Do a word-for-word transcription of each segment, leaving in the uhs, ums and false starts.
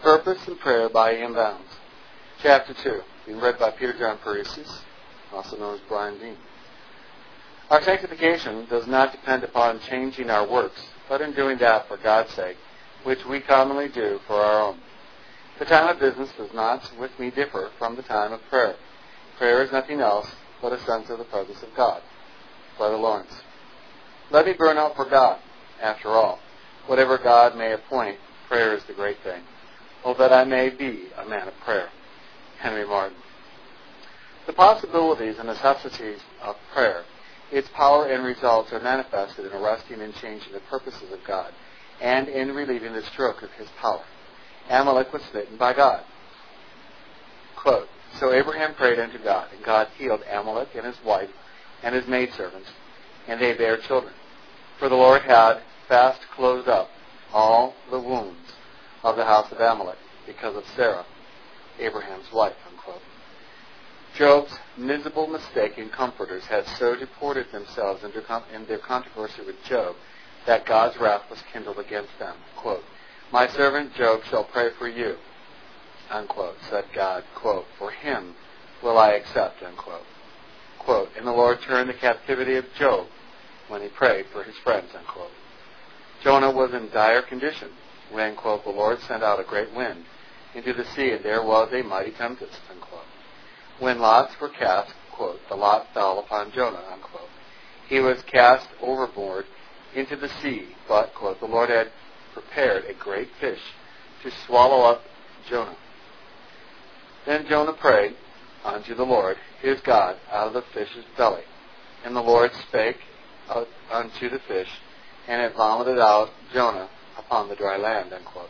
Purpose and Prayer by Ian Bounds. Chapter two, being read by Peter John Paresis, also known as Brian Dean. Our sanctification does not depend upon changing our works, but in doing that for God's sake, which we commonly do for our own. The time of business does not, with me, differ from the time of prayer. Prayer is nothing else but a sense of the presence of God. Brother Lawrence. Let me burn out for God. After all, whatever God may appoint, prayer is the great thing. Oh, that I may be a man of prayer. Henry Martin. The possibilities and necessities of prayer, its power and results are manifested in arresting and changing the purposes of God, and in relieving the stroke of his power. Amalek was smitten by God. Quote, So Abraham prayed unto God, and God healed Amalek and his wife and his maidservants, and they bare children. For the Lord had fast closed up all the wounds of the house of Amalek because of Sarah, Abraham's wife. Unquote. Job's miserable mistaken comforters had so deported themselves in their controversy with Job that God's wrath was kindled against them. Quote, My servant Job shall pray for you, unquote, said God, quote, For him will I accept, unquote. Quote, And the Lord turned the captivity of Job when he prayed for his friends, unquote. Jonah was in dire condition when, quote, the Lord sent out a great wind into the sea, and there was a mighty tempest, unquote. When lots were cast, quote, the lot fell upon Jonah, unquote. He was cast overboard into the sea, but, quote, the Lord had prepared a great fish to swallow up Jonah. Then Jonah prayed unto the Lord, his God, out of the fish's belly. And the Lord spake unto the fish, and it vomited out Jonah upon the dry land, unquote.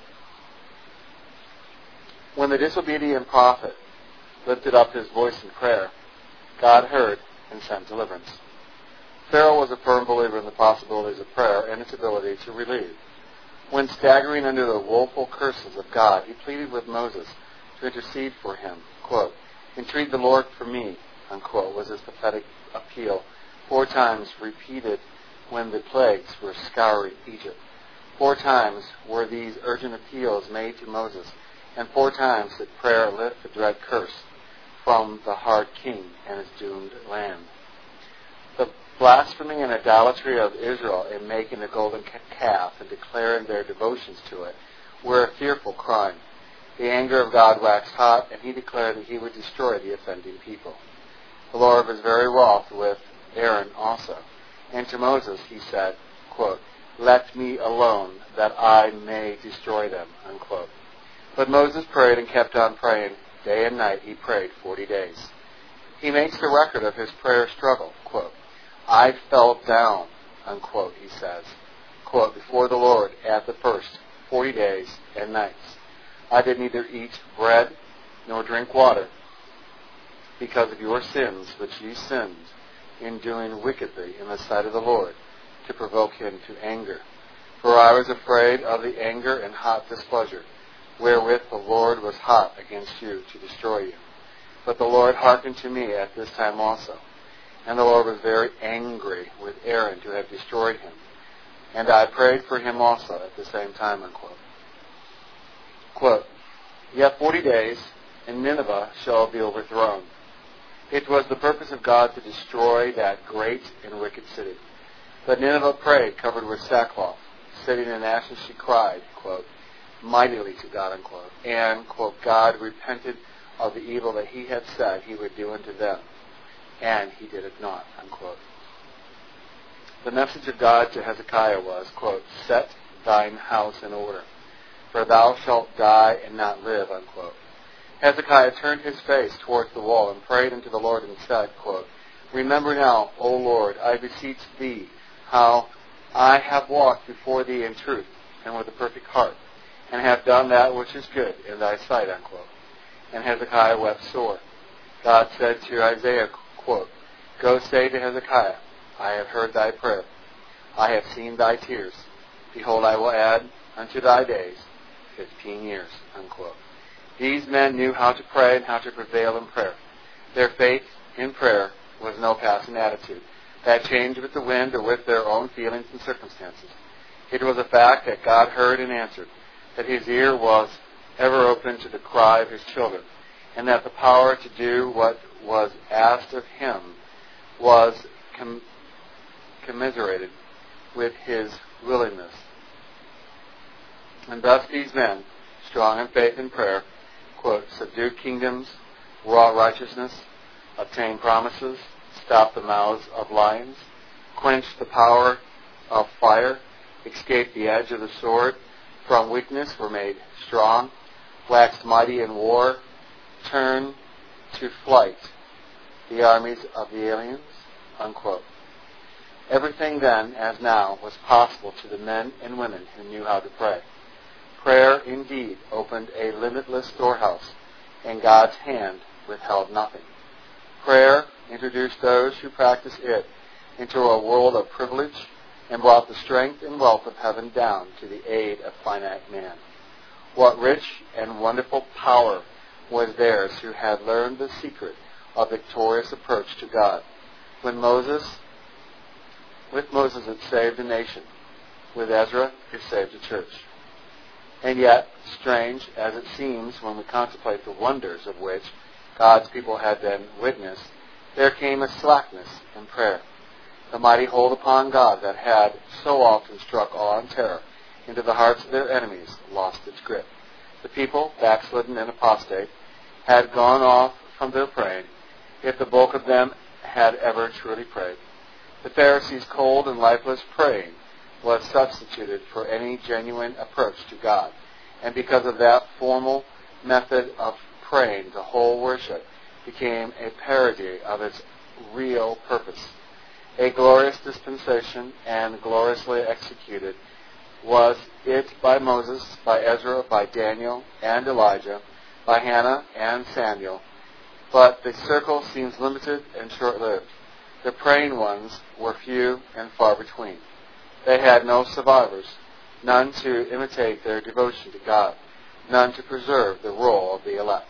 When the disobedient prophet lifted up his voice in prayer, God heard and sent deliverance. Pharaoh was a firm believer in the possibilities of prayer and its ability to relieve. When staggering under the woeful curses of God, he pleaded with Moses to intercede for him. Quote, Entreat the Lord for me, unquote, was his pathetic appeal, four times repeated when the plagues were scouring Egypt. Four times were these urgent appeals made to Moses, and four times did prayer lift the dread curse from the hard king and his doomed land. The blasphemy and idolatry of Israel in making the golden calf and declaring their devotions to it were a fearful crime. The anger of God waxed hot, and he declared that he would destroy the offending people. The Lord was very wroth with Aaron also. And to Moses he said, quote, Let me alone, that I may destroy them, unquote. But Moses prayed and kept on praying. Day and night he prayed forty days. He makes the record of his prayer struggle, quote, I fell down, unquote, he says, quote, before the Lord at the first forty days and nights. I did neither eat bread nor drink water because of your sins which ye sinned in doing wickedly in the sight of the Lord to provoke him to anger. For I was afraid of the anger and hot displeasure wherewith the Lord was hot against you to destroy you. But the Lord hearkened to me at this time also. And the Lord was very angry with Aaron to have destroyed him. And I prayed for him also at the same time, unquote. Quote, Yet forty days, and Nineveh shall be overthrown. It was the purpose of God to destroy that great and wicked city. But Nineveh prayed, covered with sackcloth. Sitting in ashes she cried, quote, mightily to God, unquote. And, quote, God repented of the evil that he had said he would do unto them. And he did it not, unquote. The message of God to Hezekiah was, quote, Set thine house in order, for thou shalt die and not live, unquote. Hezekiah turned his face towards the wall and prayed unto the Lord and said, quote, Remember now, O Lord, I beseech thee, how I have walked before thee in truth and with a perfect heart, and have done that which is good in thy sight, unquote. And Hezekiah wept sore. God said to Isaiah, quote, Go say to Hezekiah, I have heard thy prayer. I have seen thy tears. Behold, I will add unto thy days fifteen years, unquote. These men knew how to pray and how to prevail in prayer. Their faith in prayer was no passing attitude that changed with the wind or with their own feelings and circumstances. It was a fact that God heard and answered, that his ear was ever open to the cry of his children, and that the power to do what was asked of him was com- commiserated with his willingness. And thus these men, strong in faith and prayer, quote, subdued kingdoms, wrought righteousness, obtained promises, stopped the mouths of lions, quenched the power of fire, escaped the edge of the sword, from weakness were made strong, waxed mighty in war, turned to flight the armies of the aliens, unquote. Everything then, as now, was possible to the men and women who knew how to pray. Prayer, indeed, opened a limitless storehouse, and God's hand withheld nothing. Prayer introduced those who practiced it into a world of privilege and brought the strength and wealth of heaven down to the aid of finite man. What rich and wonderful power was theirs who had learned the secret of victorious approach to God. When Moses, with Moses it saved a nation. With Ezra it saved a church. And yet, strange as it seems when we contemplate the wonders of which God's people had been witness, there came a slackness in prayer. The mighty hold upon God that had so often struck awe and terror into the hearts of their enemies lost its grip. The people, backslidden and apostate, had gone off from their praying, if the bulk of them had ever truly prayed. The Pharisees' cold and lifeless praying was substituted for any genuine approach to God. And because of that formal method of praying, the whole worship became a parody of its real purpose. A glorious dispensation, and gloriously executed, was it by Moses, by Ezra, by Daniel and Elijah, by Hannah and Samuel. But the circle seems limited and short-lived. The praying ones were few and far between. They had no survivors, none to imitate their devotion to God, none to preserve the role of the elect.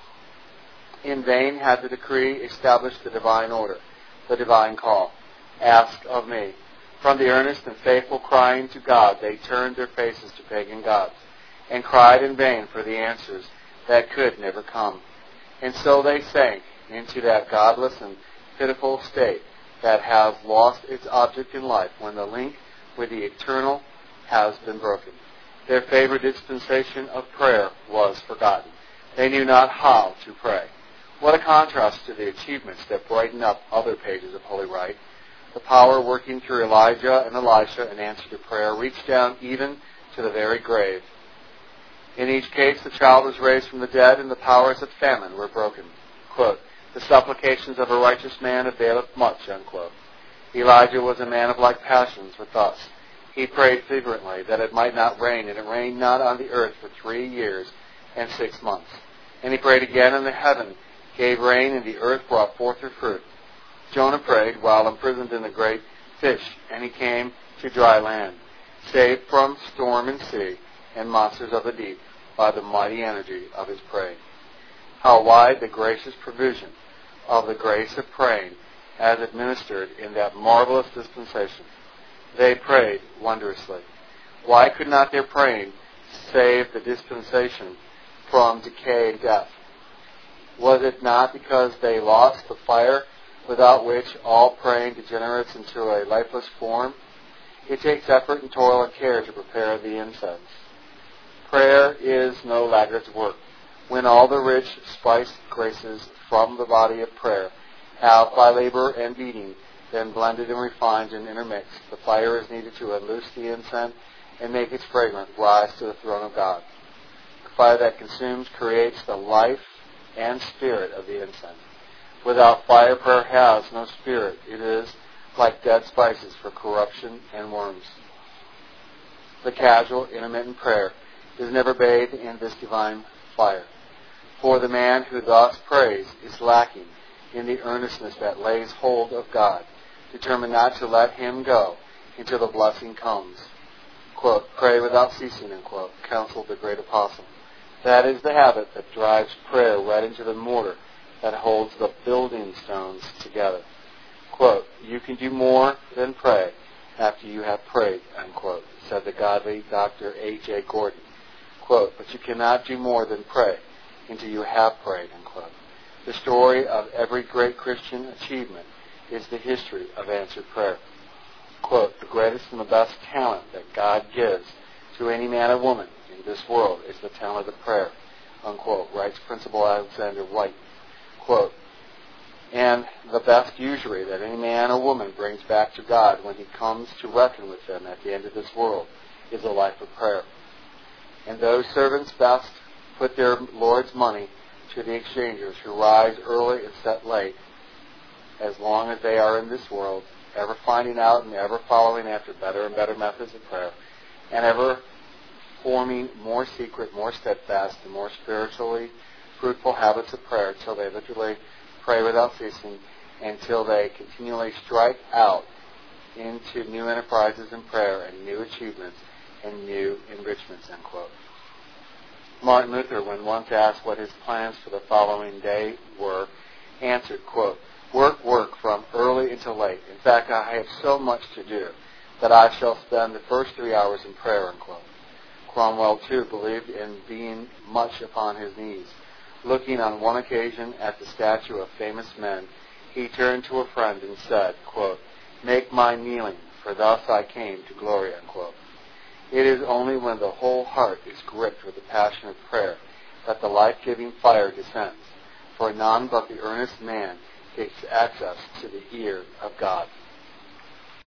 In vain had the decree established the divine order, the divine call. Ask of me. From the earnest and faithful crying to God, they turned their faces to pagan gods, and cried in vain for the answers that could never come. And so they sank into that godless and pitiful state that has lost its object in life when the link with the eternal has been broken. Their favorite dispensation of prayer was forgotten. They knew not how to pray. What a contrast to the achievements that brighten up other pages of Holy Writ. The power working through Elijah and Elisha in answer to prayer reached down even to the very grave. In each case, the child was raised from the dead, and the powers of famine were broken. Quote, the supplications of a righteous man availeth much, unquote. Elijah was a man of like passions with us. He prayed fervently that it might not rain, and it rained not on the earth for three years and six months. And he prayed again, and the heaven gave rain, and the earth brought forth her fruit. Jonah prayed while imprisoned in the great fish, and he came to dry land, saved from storm and sea and monsters of the deep by the mighty energy of his praying. How wide the gracious provision of the grace of praying as administered in that marvelous dispensation. They prayed wondrously. Why could not their praying save the dispensation from decay and death? Was it not because they lost the fire without which all praying degenerates into a lifeless form? It takes effort and toil and care to prepare the incense. Prayer is no laggard's work. When all the rich spiced graces from the body of prayer have, by labor and beating, been blended and refined and intermixed, the fire is needed to unloose the incense and make its fragrance rise to the throne of God. The fire that consumes creates the life and spirit of the incense. Without fire, prayer has no spirit. It is like dead spices for corruption and worms. The casual, intermittent prayer is never bathed in this divine fire. For the man who thus prays is lacking in the earnestness that lays hold of God, determined not to let him go until the blessing comes. Quote, pray without ceasing, unquote, counseled the great apostle. That is the habit that drives prayer right into the mortar that holds the building stones together. Quote, you can do more than pray after you have prayed, unquote, said the godly Doctor A J Gordon. Quote, but you cannot do more than pray until you have prayed, unquote. The story of every great Christian achievement is the history of answered prayer. Quote, the greatest and the best talent that God gives to any man or woman in this world is the talent of prayer, unquote, writes Principal Alexander White. Quote, and the best usury that any man or woman brings back to God when he comes to reckon with them at the end of this world is a life of prayer. And those servants best put their Lord's money to the exchangers who rise early and set late, as long as they are in this world, ever finding out and ever following after better and better methods of prayer, and ever forming more secret, more steadfast, and more spiritually fruitful habits of prayer till they literally pray without ceasing, until they continually strike out into new enterprises in prayer and new achievements and new enrichments, end quote. Martin Luther, when once asked what his plans for the following day were, answered, quote, work, work from early until late. In fact, I have so much to do that I shall spend the first three hours in prayer, unquote. Cromwell, too, believed in being much upon his knees. Looking on one occasion at the statue of famous men, he turned to a friend and said, quote, make my kneeling, for thus I came to glory, unquote. It is only when the whole heart is gripped with the passion of prayer that the life-giving fire descends, for none but the earnest man gets access to the ear of God.